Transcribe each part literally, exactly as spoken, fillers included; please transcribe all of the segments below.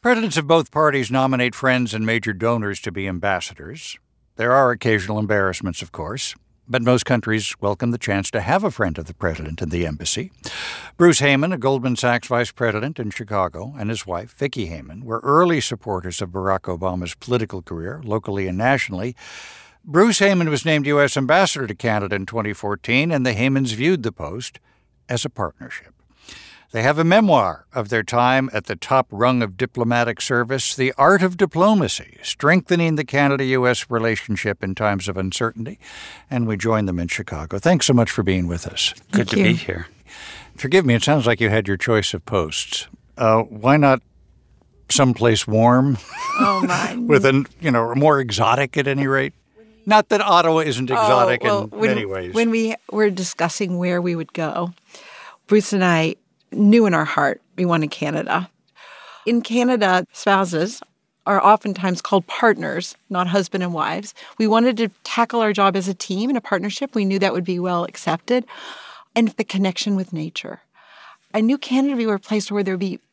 Presidents of both parties nominate friends and major donors to be ambassadors. There are occasional embarrassments, of course, but most countries welcome the chance to have a friend of the president in the embassy. Bruce Heyman, a Goldman Sachs vice president in Chicago, and his wife, Vicki Heyman, were early supporters of Barack Obama's political career, locally and nationally. Bruce Heyman was named U S ambassador to Canada in twenty fourteen, and the Heymans viewed the post as a partnership. They have a memoir of their time at the top rung of diplomatic service, The Art of Diplomacy, Strengthening the Canada-U S Relationship in Times of Uncertainty, and we join them in Chicago. Thanks so much for being with us. Good to be here. Forgive me, it sounds like you had your choice of posts. Uh, why not someplace warm? Oh, my. With a, you know, more exotic at any rate? Not that Ottawa isn't exotic oh, well, in when, many ways. When we were discussing where we would go, Bruce and I knew in our heart we wanted Canada. In Canada, spouses are oftentimes called partners, not husband and wives. We wanted to tackle our job as a team in a partnership. We knew that would be well accepted. And the connection with nature. I knew Canada would be a place where there would be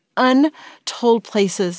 untold places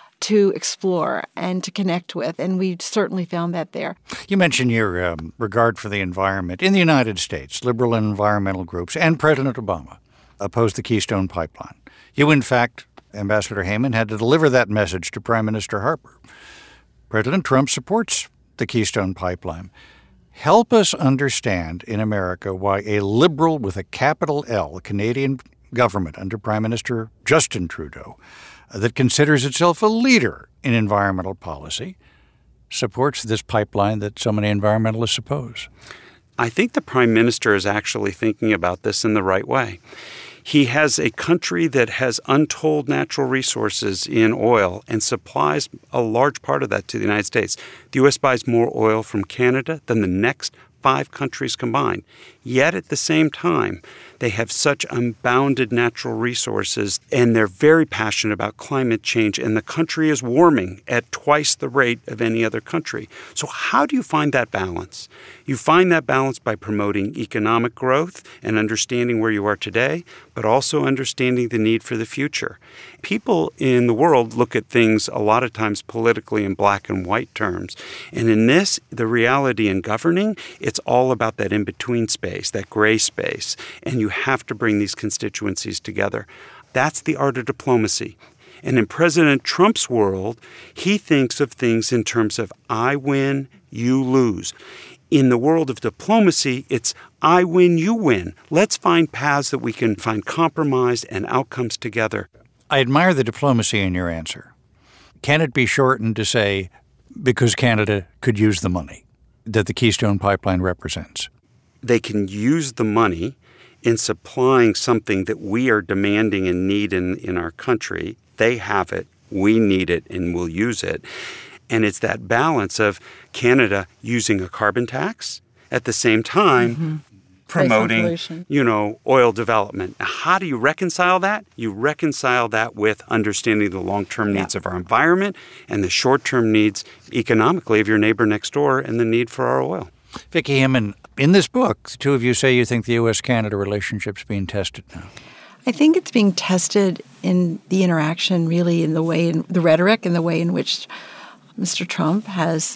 to explore and to connect with, and we certainly found that there. You mentioned your um, regard for the environment. In the United States, liberal and environmental groups and President Obama opposed the Keystone Pipeline. You, in fact, Ambassador Heyman, had to deliver that message to Prime Minister Harper. President Trump supports the Keystone Pipeline. Help us understand in America why a liberal with a capital L, Canadian government under Prime Minister Justin Trudeau, uh, that considers itself a leader in environmental policy, supports this pipeline that so many environmentalists oppose. I think the Prime Minister is actually thinking about this in the right way. He has a country that has untold natural resources in oil and supplies a large part of that to the United States. The U S buys more oil from Canada than the next five countries combined. Yet at the same time, they have such unbounded natural resources, and they're very passionate about climate change, and the country is warming at twice the rate of any other country. So how do you find that balance? You find that balance by promoting economic growth and understanding where you are today, but also understanding the need for the future. People in the world look at things a lot of times politically in black and white terms. And in this, the reality in governing, it's all about that in-between space, that gray space. And you have to bring these constituencies together. That's the art of diplomacy. And in President Trump's world, he thinks of things in terms of I win, you lose. In the world of diplomacy, it's I win, you win. Let's find paths that we can find compromise and outcomes together. I admire the diplomacy in your answer. Can it be shortened to say, because Canada could use the money that the Keystone Pipeline represents? They can use the money in supplying something that we are demanding and need in, in our country. They have it, we need it, and we'll use it. And it's that balance of Canada using a carbon tax at the same time mm-hmm. promoting, you know, oil development. Now, how do you reconcile that? You reconcile that with understanding the long-term needs yeah. of our environment and the short-term needs economically of your neighbor next door and the need for our oil. Vicki Heyman, in this book, the two of you say you think the U S Canada relationship's being tested now. I think it's being tested in the interaction, really, in the way, in the rhetoric and the way in which Mister Trump has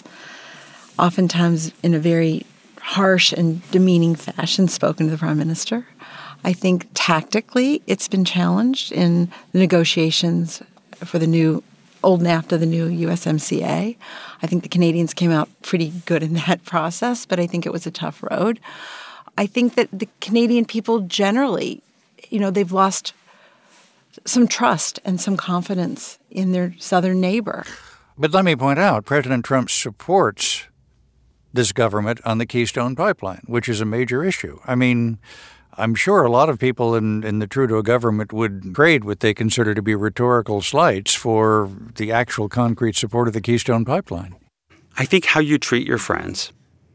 oftentimes in a very harsh and demeaning fashion spoken to the Prime Minister. I think tactically it's been challenged in the negotiations for the new old NAFTA, the new U S M C A. I think the Canadians came out pretty good in that process, but I think it was a tough road. I think that the Canadian people generally, you know, they've lost some trust and some confidence in their southern neighbor. But let me point out, President Trump supports this government on the Keystone Pipeline, which is a major issue. I mean, I'm sure a lot of people in, in the Trudeau government would trade what they consider to be rhetorical slights for the actual concrete support of the Keystone Pipeline. I think how you treat your friends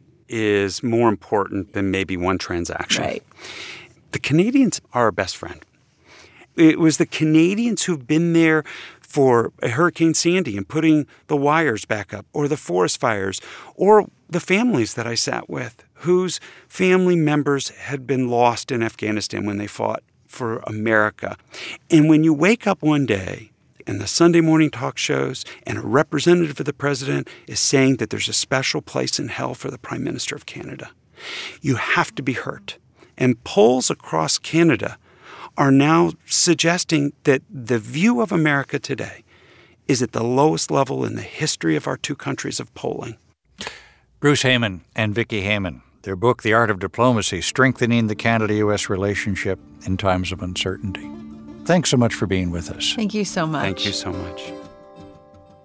is more important than maybe one transaction. Right. The Canadians are our best friend. It was the Canadians who've been there for Hurricane Sandy and putting the wires back up, or the forest fires, or the families that I sat with whose family members had been lost in Afghanistan when they fought for America. And when you wake up one day and the Sunday morning talk shows and a representative of the president is saying that there's a special place in hell for the Prime Minister of Canada. You have to be hurt. And polls across Canada are now suggesting that the view of America today is at the lowest level in the history of our two countries of polling. Bruce Heyman and Vicki Hayman, their book, The Art of Diplomacy, Strengthening the Canada-U S Relationship in Times of Uncertainty. Thanks so much for being with us. Thank you so much. Thank you so much.